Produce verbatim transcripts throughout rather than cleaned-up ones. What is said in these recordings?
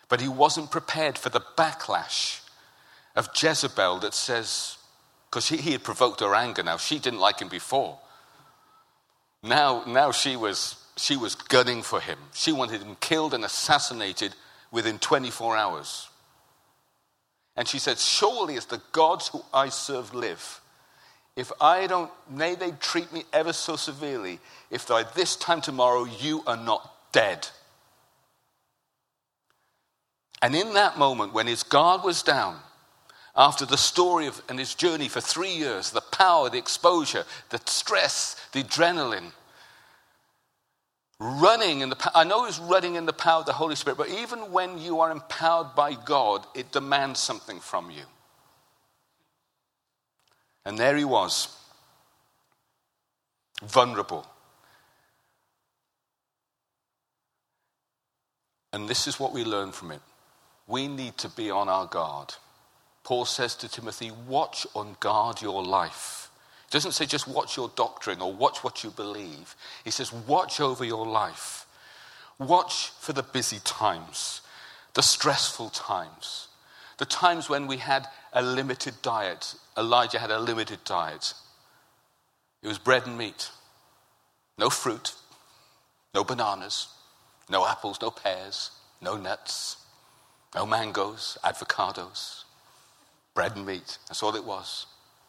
But he wasn't prepared for the backlash of Jezebel that says, because he, he had provoked her anger now. She didn't like him before. Now, now she was she was gunning for him. She wanted him killed and assassinated within twenty-four hours. And she said, surely as the gods who I serve live, if I don't, may they treat me ever so severely, if by this time tomorrow you are not dead. And in that moment, when his guard was down, after the story of and his journey for three years, the power, the exposure, the stress, the adrenaline, running in the, I know he's running in the power of the Holy Spirit, but even when you are empowered by God, it demands something from you. And there he was, vulnerable. And this is what we learn from it. We need to be on our guard. Paul says to Timothy, watch and guard your life. He doesn't say just watch your doctrine or watch what you believe. He says watch over your life. Watch for the busy times, the stressful times, the times when we had a limited diet. Elijah had a limited diet. It was bread and meat. No fruit, no bananas, no apples, no pears, no nuts, no mangoes, avocados. Bread and meat. That's all it was.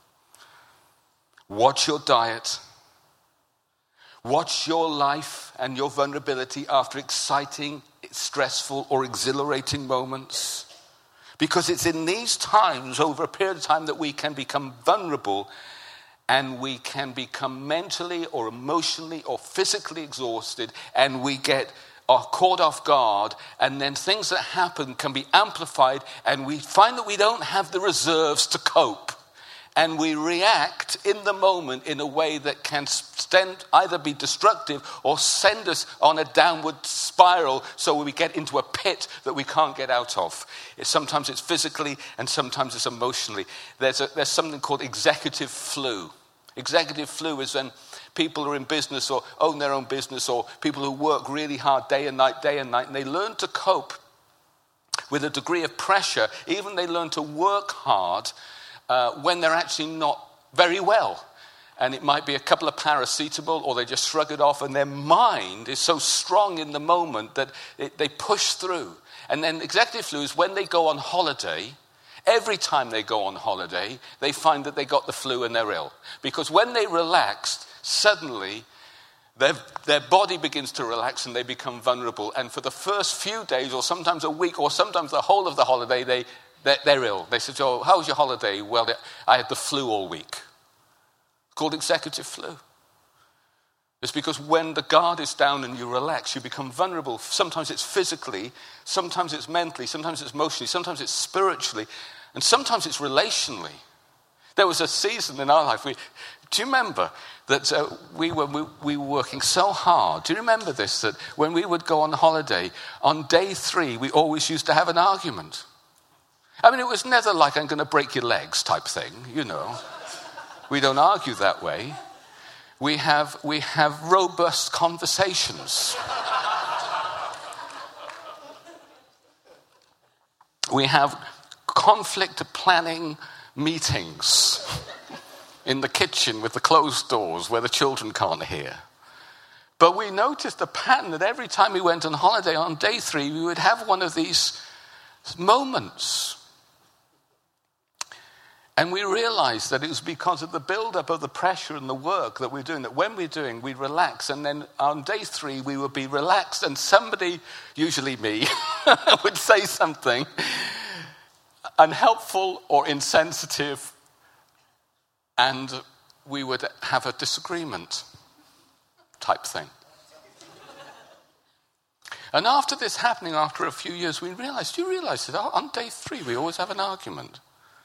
Watch your diet. Watch your life and your vulnerability after exciting, stressful, or exhilarating moments. Because it's in these times, over a period of time, that we can become vulnerable and we can become mentally or emotionally or physically exhausted, and we get are caught off guard, and then things that happen can be amplified, and we find that we don't have the reserves to cope. And we react in the moment in a way that can stand, either be destructive or send us on a downward spiral, so we get into a pit that we can't get out of. It's, sometimes it's physically and sometimes it's emotionally. There's, a, there's something called executive flu. Executive flu is when people are in business or own their own business, or people who work really hard day and night, day and night, and they learn to cope with a degree of pressure. Even they learn to work hard uh, when they're actually not very well. And it might be a couple of paracetamol, or they just shrug it off, and their mind is so strong in the moment that it, they push through. And then executive flu is when they go on holiday. Every time they go on holiday, they find that they got the flu and they're ill. Because when they relaxed, suddenly their, their body begins to relax and they become vulnerable. And for the first few days, or sometimes a week, or sometimes the whole of the holiday, they, they're, they're ill. They say, oh, how was your holiday? Well, I had the flu all week. It's called executive flu. It's because when the guard is down and you relax, you become vulnerable. Sometimes it's physically, sometimes it's mentally, sometimes it's emotionally, sometimes it's spiritually, and sometimes it's relationally. There was a season in our life, we, do you remember that uh, we, were, we, we were working so hard? Do you remember this, that when we would go on holiday, on day three, we always used to have an argument? I mean, it was never like, I'm going to break your legs type thing, you know. We don't argue that way. We have, we have robust conversations. We have conflict planning meetings in the kitchen with the closed doors where the children can't hear. But we noticed a pattern that every time we went on holiday, on day three, we would have one of these moments. And we realized that it was because of the build-up of the pressure and the work that we're doing, that when we're doing, we'd relax. And then on day three, we would be relaxed, and somebody, usually me, would say something unhelpful or insensitive, and we would have a disagreement type thing. And after this happening, after a few years, we realized, do you realize that on day three, we always have an argument?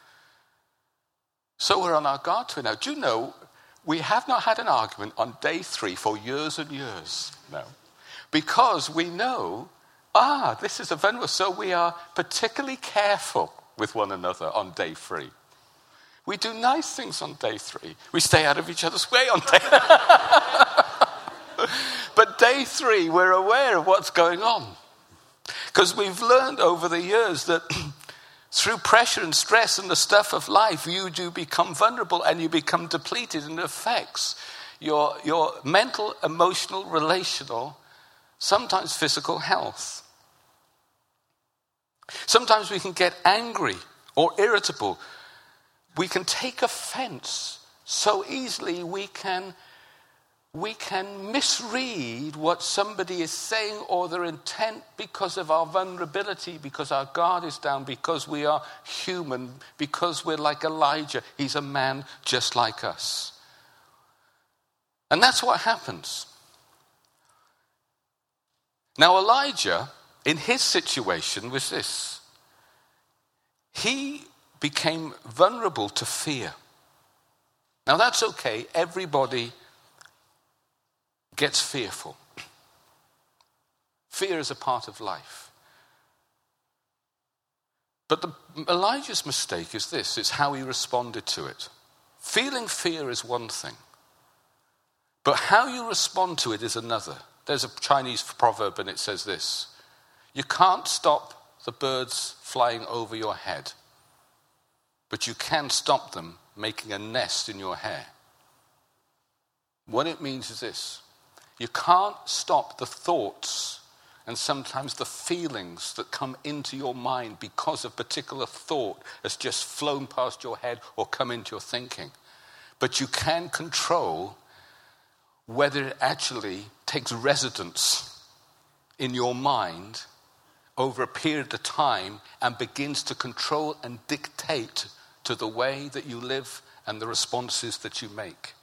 So we're on our guard to it now. Do you know, we have not had an argument on day three for years and years now. Because we know, ah, this is a vulnerable, so we are particularly careful with one another on day three. We do nice things on day three. We stay out of each other's way on day But day three, we're aware of what's going on. Because we've learned over the years that through pressure and stress and the stuff of life, you do become vulnerable and you become depleted, and it affects your, your mental, emotional, relational, sometimes physical health. Sometimes we can get angry or irritable. We can take offense so easily. We can, we can misread what somebody is saying or their intent because of our vulnerability, because our guard is down, because we are human, because we're like Elijah. He's a man just like us. And that's what happens. Now, Elijah, in his situation, was this. He became vulnerable to fear. Now, that's okay. Everybody gets fearful. Fear is a part of life. But the, Elijah's mistake is this. It's how he responded to it. Feeling fear is one thing. But how you respond to it is another. There's a Chinese proverb and it says this. You can't stop the birds flying over your head, but you can stop them making a nest in your hair. What it means is this. You can't stop the thoughts and sometimes the feelings that come into your mind because a particular thought has just flown past your head or come into your thinking. But you can control whether it actually takes residence in your mind over a period of time and begins to control and dictate to the way that you live and the responses that you make.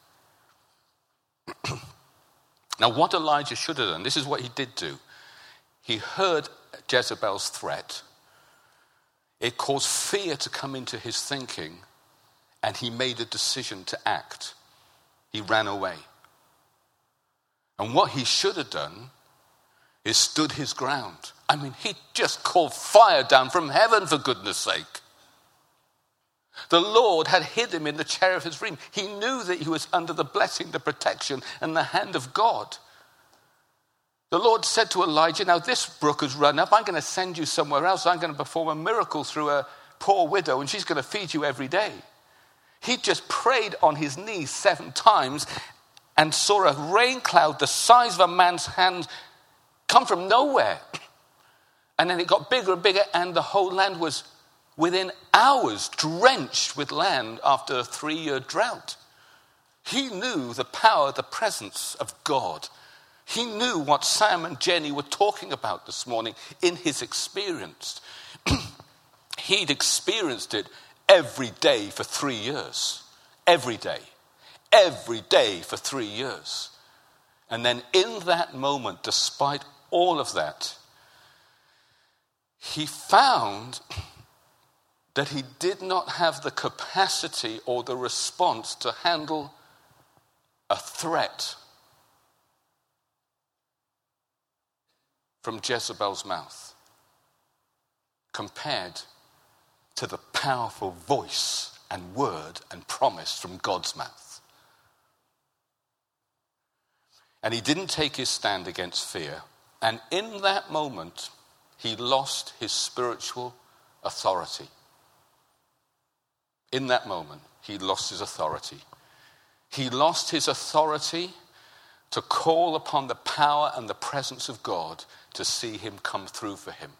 Now, what Elijah should have done, this is what he did do. He heard Jezebel's threat. It caused fear to come into his thinking, and he made a decision to act. He ran away. And what he should have done is stood his ground. I mean, he just called fire down from heaven, for goodness sake. The Lord had hid him in the cherubim. He knew that he was under the blessing, the protection, and the hand of God. The Lord said to Elijah, now this brook has run up. I'm going to send you somewhere else. I'm going to perform a miracle through a poor widow, and she's going to feed you every day. He just prayed on his knees seven times and saw a rain cloud the size of a man's hand come from nowhere. And then it got bigger and bigger, and the whole land was within hours drenched with land after a three-year drought. He knew the power, the presence of God. He knew what Sam and Jenny were talking about this morning in his experience. He'd experienced it every day for three years. Every day. Every day for three years. And then in that moment, despite all of that, he found that he did not have the capacity or the response to handle a threat from Jezebel's mouth compared to the powerful voice and word and promise from God's mouth. And he didn't take his stand against fear. And in that moment, he lost his spiritual authority. In that moment, he lost his authority. He lost his authority to call upon the power and the presence of God to see him come through for him.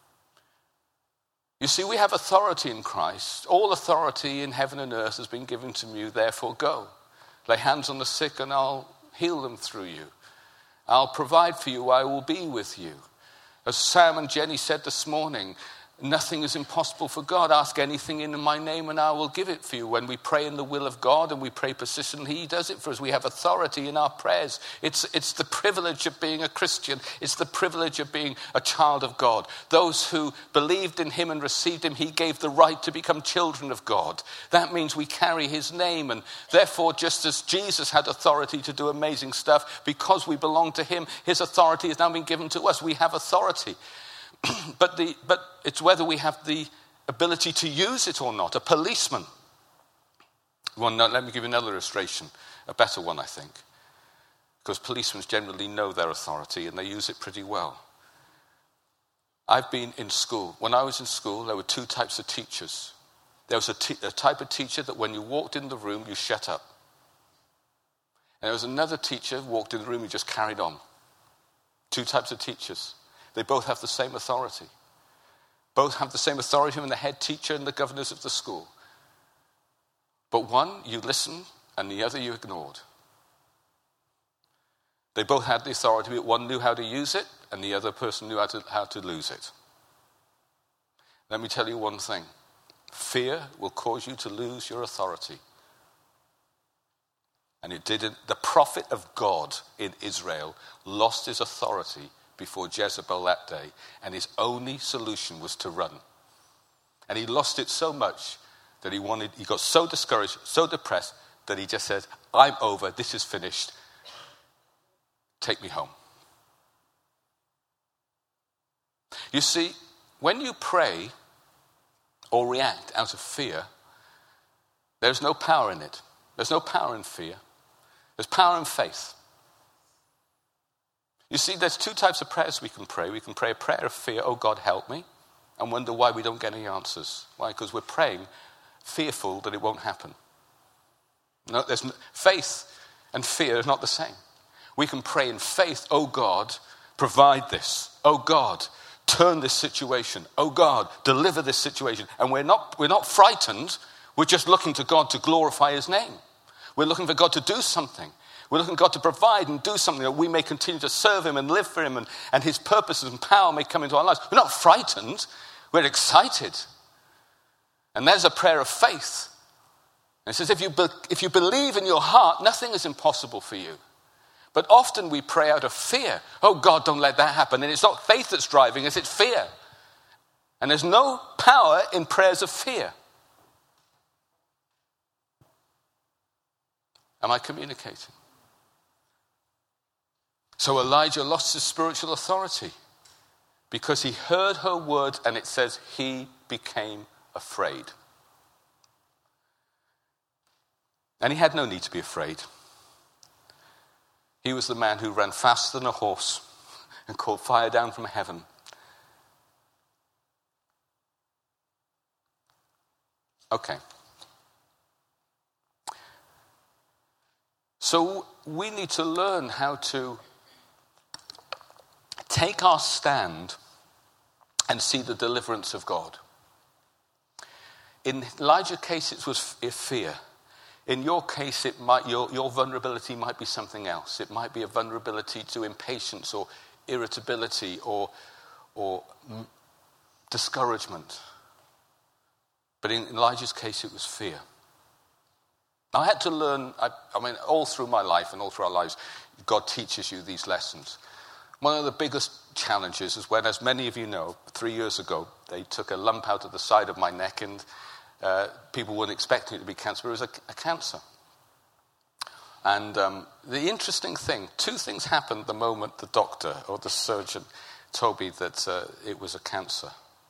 You see, we have authority in Christ. All authority in heaven and earth has been given to you, therefore go. Lay hands on the sick and I'll heal them through you. I'll provide for you, I will be with you. As Sam and Jenny said this morning, nothing is impossible for God. Ask anything in my name and I will give it for you. When we pray in the will of God and we pray persistently, he does it for us. We have authority in our prayers. It's, it's the privilege of being a Christian. It's the privilege of being a child of God. Those who believed in him and received him, he gave the right to become children of God. That means we carry his name, and therefore, just as Jesus had authority to do amazing stuff, because we belong to him, his authority has now been given to us. We have authority. But the but it's whether we have the ability to use it or not. A policeman. Well, no, let me give you another illustration, a better one, I think, because policemen generally know their authority and they use it pretty well. I've been in school. When I was in school, there were two types of teachers. There was a, t- a type of teacher that when you walked in the room, you shut up. And there was another teacher who walked in the room, you just carried on. Two types of teachers. They both have the same authority. Both have the same authority from the head teacher and the governors of the school. But one, you listened, and the other you ignored. They both had the authority, but one knew how to use it, and the other person knew how to, how to lose it. Let me tell you one thing. Fear will cause you to lose your authority. And it didn't. The prophet of God in Israel lost his authority before Jezebel that day, and his only solution was to run. And he lost it so much that he wanted, he got so discouraged, so depressed, that he just said, I'm over, this is finished. Take me home. You see, when you pray or react out of fear, there's no power in it. There's no power in fear. There's power in faith. You see, there's two types of prayers we can pray. We can pray a prayer of fear, oh God, help me, and wonder why we don't get any answers. Why? Because we're praying fearful that it won't happen. No, there's no, faith and fear are not the same. We can pray in faith, oh God, provide this. Oh God, turn this situation. Oh God, deliver this situation. And we're not, we're not frightened. We're just looking to God to glorify his name. We're looking for God to do something. We're looking for God to provide and do something that we may continue to serve him and live for him, and, and his purposes and power may come into our lives. We're not frightened. We're excited. And there's a prayer of faith. And it says, if you, be, if you believe in your heart, nothing is impossible for you. But often we pray out of fear. Oh God, don't let that happen. And it's not faith that's driving us, it's fear. And there's no power in prayers of fear. Am I communicating? So Elijah lost his spiritual authority because he heard her words, and it says he became afraid. And he had no need to be afraid. He was the man who ran faster than a horse and called fire down from heaven. Okay. So we need to learn how to take our stand and see the deliverance of God. In Elijah's case, it was fear. In your case, it might your, your vulnerability might be something else. It might be a vulnerability to impatience or irritability or, or m- discouragement. But in Elijah's case, it was fear. I had to learn, I, I mean, all through my life and all through our lives, God teaches you these lessons. One of the biggest challenges is when, as many of you know, three years ago, they took a lump out of the side of my neck, and uh, people weren't expecting it to be cancer, but it was a, a cancer. And um, the interesting thing, two things happened the moment the doctor or the surgeon told me that uh, it was a cancer.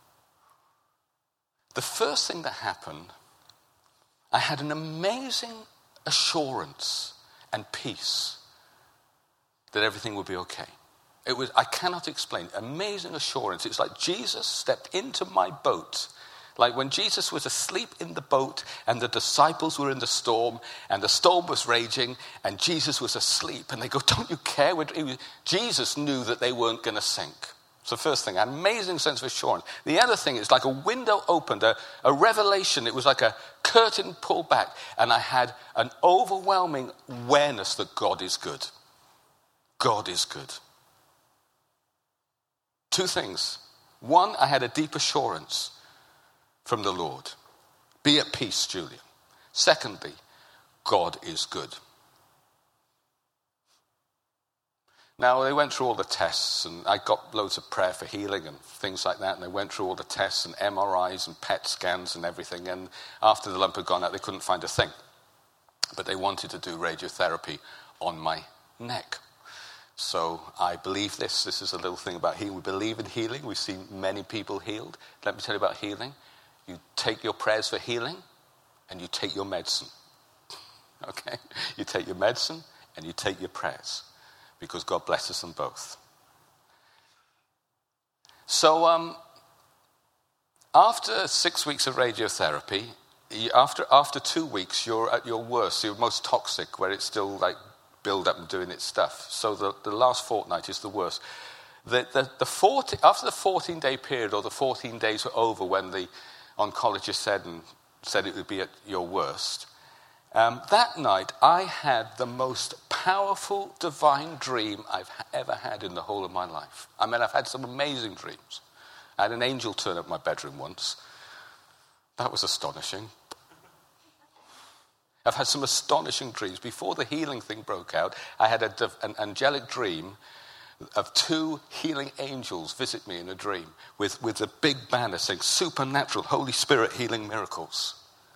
The first thing that happened, I had an amazing assurance and peace that everything would be okay. It was, I cannot explain, amazing assurance. It's like Jesus stepped into my boat. Like when Jesus was asleep in the boat and the disciples were in the storm and the storm was raging and Jesus was asleep. And they go, don't you care? Jesus knew that they weren't going to sink. So first thing, an amazing sense of assurance. The other thing is like a window opened, a, a revelation. It was like a curtain pulled back. And I had an overwhelming awareness that God is good. God is good. Two things. One, I had a deep assurance from the Lord. Be at peace, Julian. Secondly, God is good. Now, they went through all the tests, and I got loads of prayer for healing and things like that, and they went through all the tests and M R Is and P E T scans and everything, and after the lump had gone out, they couldn't find a thing. But they wanted to do radiotherapy on my neck. So I believe this. This is a little thing about healing. We believe in healing. We've seen many people healed. Let me tell you about healing. You take your prayers for healing, and you take your medicine. Okay? You take your medicine, and you take your prayers. Because God blesses them both. So um, after six weeks of radiotherapy, after after two weeks, you're at your worst, you're most toxic, where it's still like build up and doing its stuff. So the, the last fortnight is the worst. The, the, the forty, after the fourteen-day period, or the fourteen days were over when the oncologist said and said it would be at your worst, um, that night I had the most powerful divine dream I've ever had in the whole of my life. I mean, I've had some amazing dreams. I had an angel turn up my bedroom once. That was astonishing. I've had some astonishing dreams. Before the healing thing broke out, I had a, an angelic dream of two healing angels visit me in a dream with, with a big banner saying, "Supernatural, Holy Spirit healing miracles."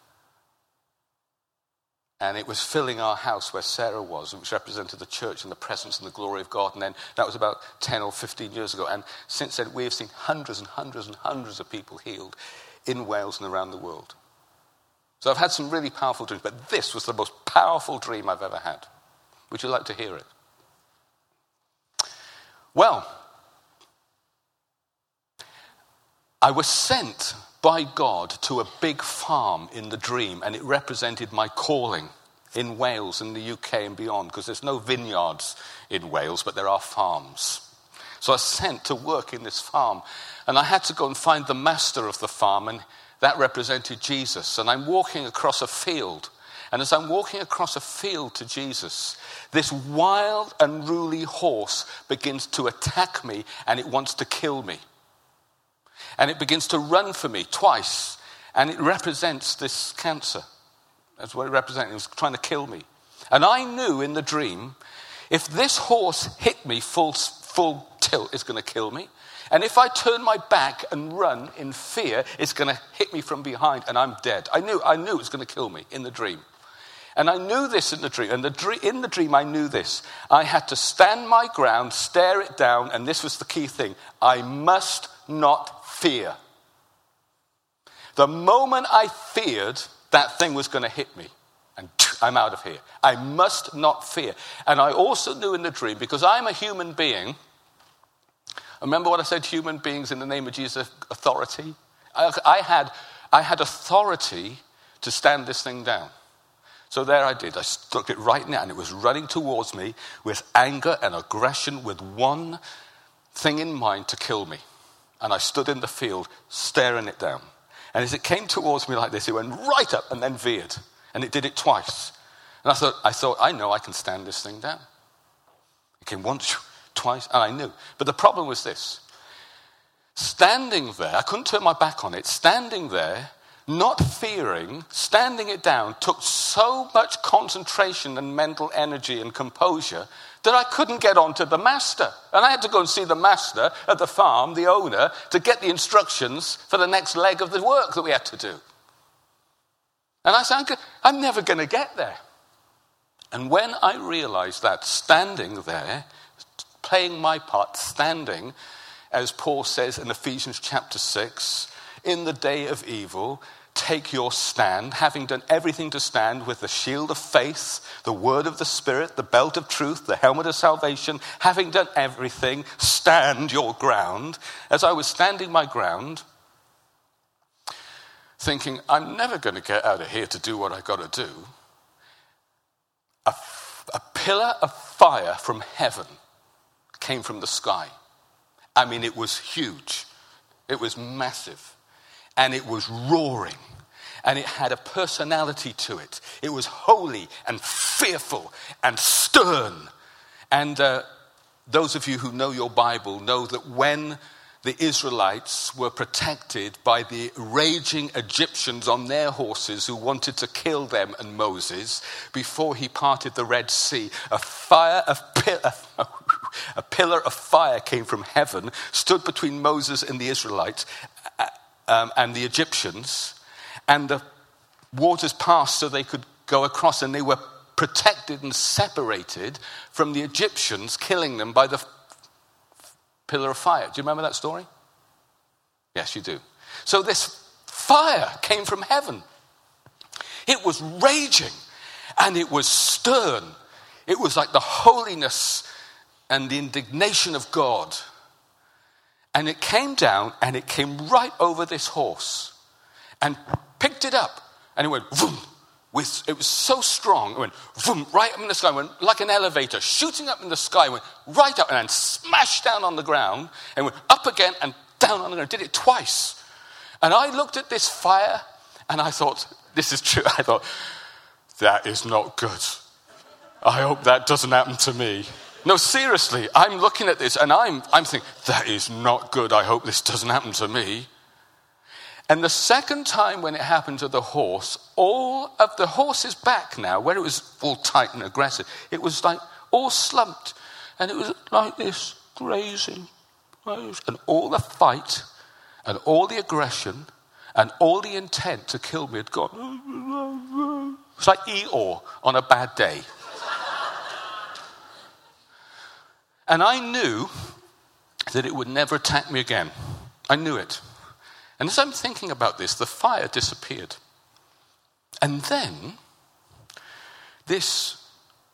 And it was filling our house where Sarah was, which represented the church and the presence and the glory of God. And then that was about ten or fifteen years ago. And since then, we have seen hundreds and hundreds and hundreds of people healed in Wales and around the world. So I've had some really powerful dreams, but this was the most powerful dream I've ever had. Would you like to hear it? Well, I was sent by God to a big farm in the dream, and it represented my calling in Wales and the U K and beyond, because there's no vineyards in Wales, but there are farms. So I was sent to work in this farm, and I had to go and find the master of the farm, and that represented Jesus. And I'm walking across a field, and as I'm walking across a field to Jesus, this wild, unruly horse begins to attack me, and it wants to kill me. And it begins to run for me twice, and it represents this cancer. That's what it represented. It was trying to kill me. And I knew in the dream, if this horse hit me full, full tilt, it's going to kill me. And if I turn my back and run in fear, it's going to hit me from behind, and I'm dead. I knew, I knew it was going to kill me in the dream. And I knew this in the dream. And the dream, in the dream, I knew this. I had to stand my ground, stare it down, and this was the key thing. I must not fear. The moment I feared, that thing was going to hit me. And I'm out of here. I must not fear. And I also knew in the dream, because I'm a human being. Remember what I said, human beings in the name of Jesus, authority? I, I, had, I had authority to stand this thing down. So there I did. I stuck it right now, and it was running towards me with anger and aggression, with one thing in mind: to kill me. And I stood in the field, staring it down. And as it came towards me like this, it went right up and then veered. And it did it twice. And I thought, I thought, I know I can stand this thing down. It came once, twice, and I knew. But the problem was this. Standing there, I couldn't turn my back on it. Standing there, not fearing, standing it down, took so much concentration and mental energy and composure that I couldn't get on to the master. And I had to go and see the master at the farm, the owner, to get the instructions for the next leg of the work that we had to do. And I said, I'm never going to get there. And when I realized that, standing there, playing my part, standing, as Paul says in Ephesians chapter six, in the day of evil, take your stand, having done everything to stand, with the shield of faith, the word of the Spirit, the belt of truth, the helmet of salvation. Having done everything, stand your ground. As I was standing my ground, thinking, I'm never going to get out of here to do what I've got to do, a, a pillar of fire from heaven came from the sky. I mean, it was huge. It was massive. And it was roaring. And it had a personality to it. It was holy and fearful and stern. And uh, those of you who know your Bible know that when the Israelites were protected by the raging Egyptians on their horses who wanted to kill them and Moses, before he parted the Red Sea, a fire of pillar, a pillar of fire came from heaven, stood between Moses and the Israelites, Um, and the Egyptians, and the waters passed so they could go across, and they were protected and separated from the Egyptians killing them by the f- pillar of fire. Do you remember that story? Yes, you do. So this fire came from heaven. It was raging, and it was stern. It was like the holiness and the indignation of God. And it came down and it came right over this horse and picked it up. And it went, vroom, with, it was so strong. It went, vroom, right up in the sky. It went like an elevator, shooting up in the sky. It went right up and then smashed down on the ground. And went up again and down on the ground. Did it twice. And I looked at this fire and I thought, this is true. I thought, that is not good. I hope that doesn't happen to me. No, seriously, I'm looking at this and I'm, I'm thinking, that is not good. I hope this doesn't happen to me. And the second time when it happened to the horse, all of the horse's back now, where it was all tight and aggressive, it was like all slumped. And it was like this, grazing. And all the fight and all the aggression and all the intent to kill me had gone. It's like Eeyore on a bad day. And I knew that it would never attack me again. I knew it. And as I'm thinking about this, the fire disappeared. And then this,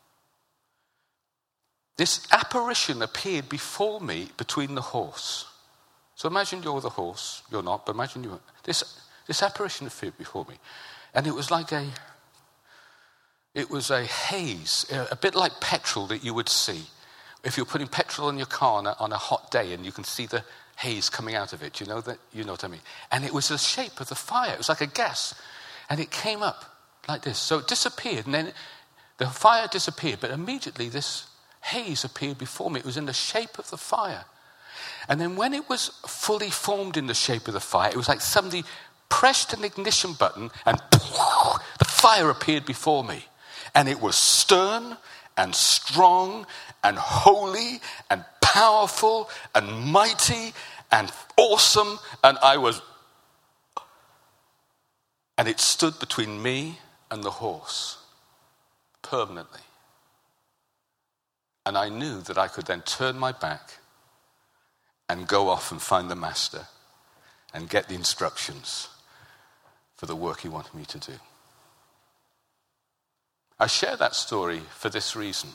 this apparition appeared before me between the horse. So imagine you're the horse. You're not, but imagine you. This, this apparition appeared before me. And it was like a, it was a haze, a bit like petrol that you would see. If you're putting petrol in your car on a, on a hot day and you can see the haze coming out of it, you know that, you know what I mean? And it was the shape of the fire. It was like a gas. And it came up like this. So it disappeared, and then it, the fire disappeared, but immediately this haze appeared before me. It was in the shape of the fire. And then when it was fully formed in the shape of the fire, it was like somebody pressed an ignition button and the fire appeared before me. And it was stern and strong and holy and powerful and mighty and awesome. And I was... And it stood between me and the horse permanently. And I knew that I could then turn my back and go off and find the master and get the instructions for the work he wanted me to do. I share that story for this reason.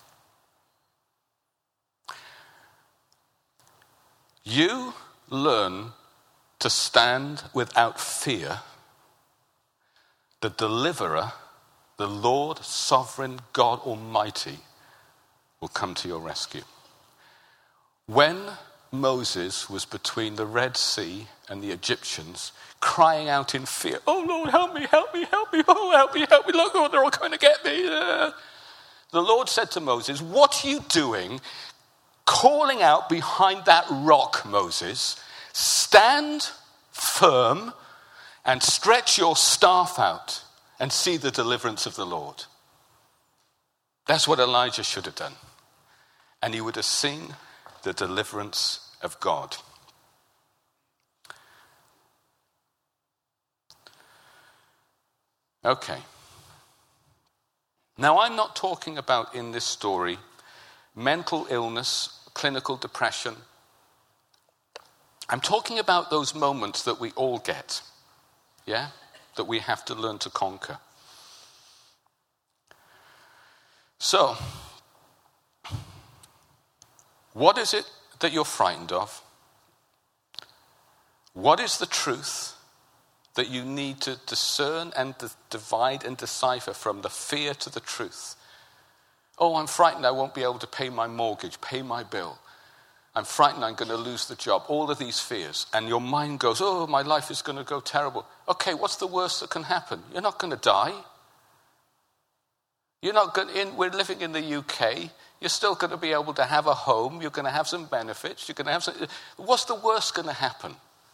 You learn to stand without fear. The deliverer, the Lord, sovereign God Almighty, will come to your rescue. When Moses was between the Red Sea and the Egyptians, crying out in fear, "Oh Lord, help me, help me, help me, oh help me, help me, look, oh, they're all coming to get me." Uh, the Lord said to Moses, "What are you doing calling out behind that rock, Moses? Stand firm and stretch your staff out and see the deliverance of the Lord." That's what Elijah should have done. And he would have seen the deliverance of God. Okay. Now, I'm not talking about in this story mental illness, clinical depression. I'm talking about those moments that we all get, yeah, that we have to learn to conquer. So, what is it that you're frightened of? What is the truth that you need to discern and to divide and decipher from the fear to the truth? Oh, I'm frightened I won't be able to pay my mortgage, pay my bill. I'm frightened I'm going to lose the job. All of these fears. And your mind goes, oh, my life is going to go terrible. Okay, what's the worst that can happen? You're not going to die. You're not going in, we're living in the U K. You're still going to be able to have a home. You're going to have some benefits. You're going to have some... What's the worst going to happen?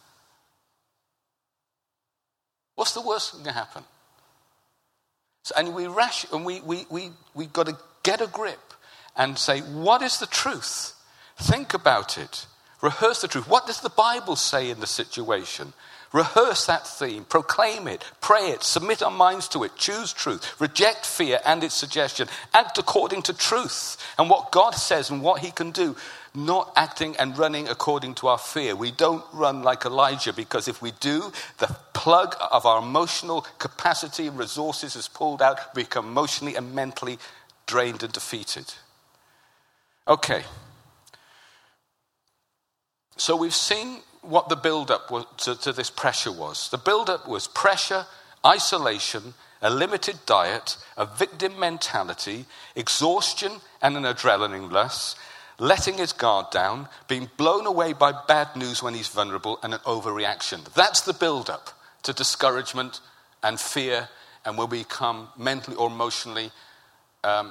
What's the worst going to happen? So, and we rash, and we we we we got to get a grip and say, what is the truth? Think about it. Rehearse the truth. What does the Bible say in the situation? Rehearse that theme. Proclaim it. Pray it. Submit our minds to it. Choose truth. Reject fear and its suggestion. Act according to truth and what God says and what he can do. Not acting and running according to our fear. We don't run like Elijah, because if we do, the plug of our emotional capacity and resources is pulled out. We become emotionally and mentally drained and defeated. Okay. So we've seen what the build-up was to, to this pressure was. The build-up was pressure, isolation, a limited diet, a victim mentality, exhaustion and an adrenaline rush, letting his guard down, being blown away by bad news when he's vulnerable, and an overreaction. That's the build-up to discouragement and fear, and will become mentally or emotionally um,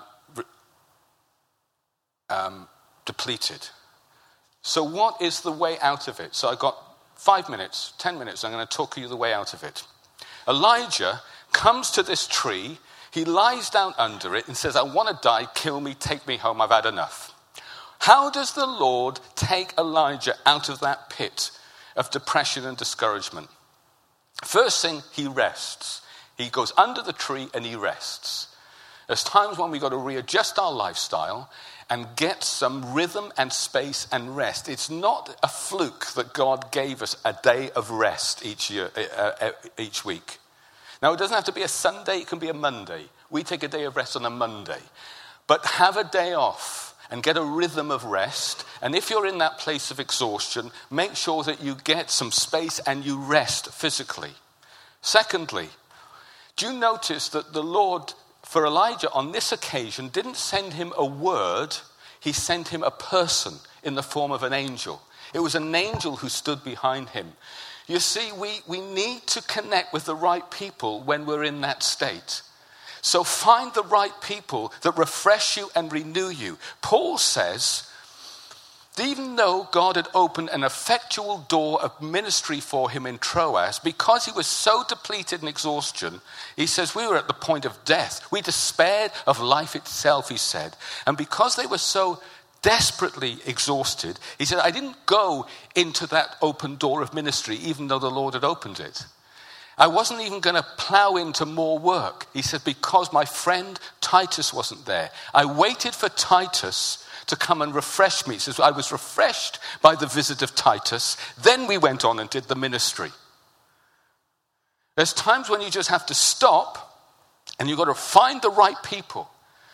um, depleted. So what is the way out of it? So I've got five minutes, ten minutes, I'm going to talk you the way out of it. Elijah comes to this tree, he lies down under it and says, I want to die, kill me, take me home, I've had enough. How does the Lord take Elijah out of that pit of depression and discouragement? First thing, he rests. He goes under the tree and he rests. There's times when we've got to readjust our lifestyle and get some rhythm and space and rest. It's not a fluke that God gave us a day of rest each year, uh, each week. Now, it doesn't have to be a Sunday, it can be a Monday. We take a day of rest on a Monday. But have a day off and get a rhythm of rest. And if you're in that place of exhaustion, make sure that you get some space and you rest physically. Secondly, do you notice that the Lord, for Elijah on this occasion, didn't send him a word, he sent him a person in the form of an angel. It was an angel who stood behind him. You see, we, we need to connect with the right people when we're in that state. So find the right people that refresh you and renew you. Paul says, even though God had opened an effectual door of ministry for him in Troas, because he was so depleted in exhaustion, he says, we were at the point of death. We despaired of life itself, he said. And because they were so desperately exhausted, he said, I didn't go into that open door of ministry, even though the Lord had opened it. I wasn't even going to plow into more work. He said, because my friend Titus wasn't there. I waited for Titus to come and refresh me. He says, I was refreshed by the visit of Titus. Then we went on and did the ministry. There's times when you just have to stop and you've got to find the right people.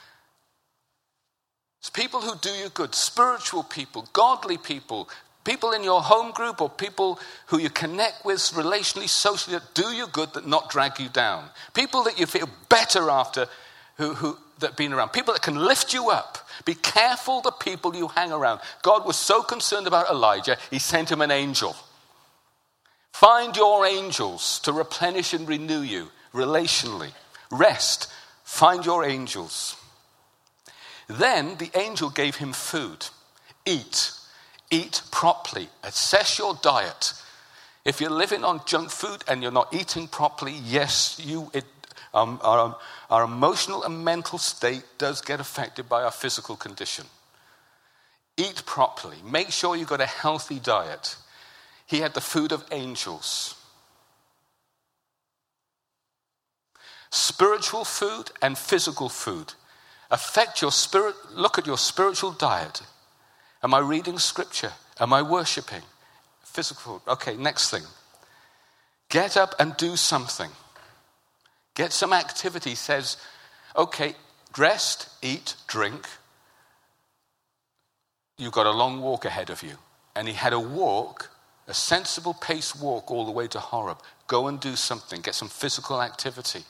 It's people who do you good, spiritual people, godly people, people in your home group or people who you connect with relationally, socially, that do you good, that not drag you down. People that you feel better after who, who that have been around. People that can lift you up. Be careful the people you hang around. God was so concerned about Elijah, he sent him an angel. Find your angels to replenish and renew you relationally. Rest. Find your angels. Then the angel gave him food. Eat. Eat properly. Assess your diet. If you're living on junk food and you're not eating properly, yes, you it, um, our, our emotional and mental state does get affected by our physical condition. Eat properly. Make sure you've got a healthy diet. He had the food of angels. Spiritual food and physical food affect your spirit. Look at your spiritual diet. Am I reading scripture? Am I worshiping? Physical. Okay, next thing. Get up and do something. Get some activity. Says, okay, rest, eat, drink. You've got a long walk ahead of you. And he had a walk, a sensible paced walk all the way to Horeb. Go and do something. Get some physical activity.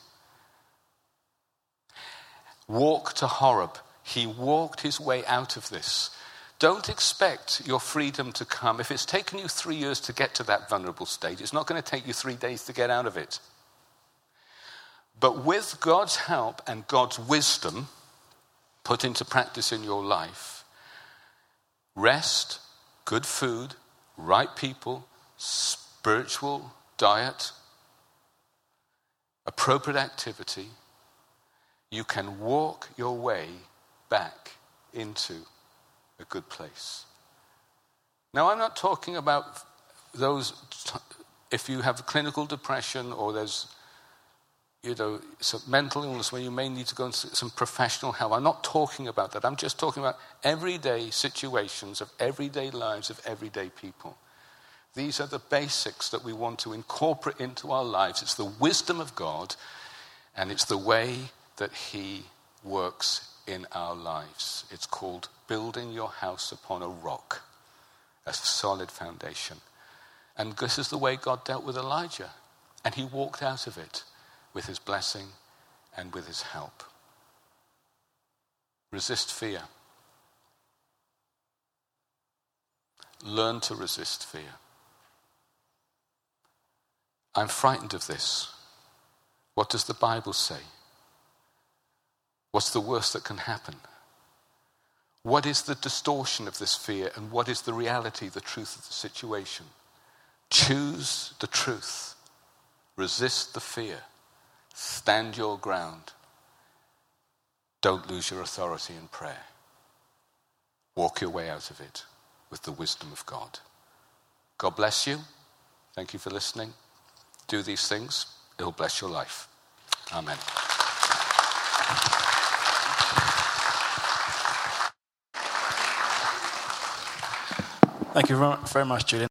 Walk to Horeb. He walked his way out of this. Don't expect your freedom to come. If it's taken you three years to get to that vulnerable state, it's not going to take you three days to get out of it. But with God's help and God's wisdom put into practice in your life, rest, good food, right people, spiritual diet, appropriate activity, you can walk your way back into a good place. Now, I'm not talking about those, if you have clinical depression or there's, you know, some mental illness where you may need to go into some professional help. I'm not talking about that. I'm just talking about everyday situations of everyday lives of everyday people. These are the basics that we want to incorporate into our lives. It's the wisdom of God, and it's the way that he works in our lives. It's called building your house upon a rock. a solid foundation. And this is the way God dealt with Elijah. And he walked out of it with his blessing and with his help. Resist fear. Learn to resist fear. I'm frightened of this. What does the Bible say? What's the worst that can happen? What is the distortion of this fear, and what is the reality, the truth of the situation? Choose the truth. Resist the fear. Stand your ground. Don't lose your authority in prayer. Walk your way out of it with the wisdom of God. God bless you. Thank you for listening. Do these things. It'll bless your life. Amen. Thank you very much, Julian.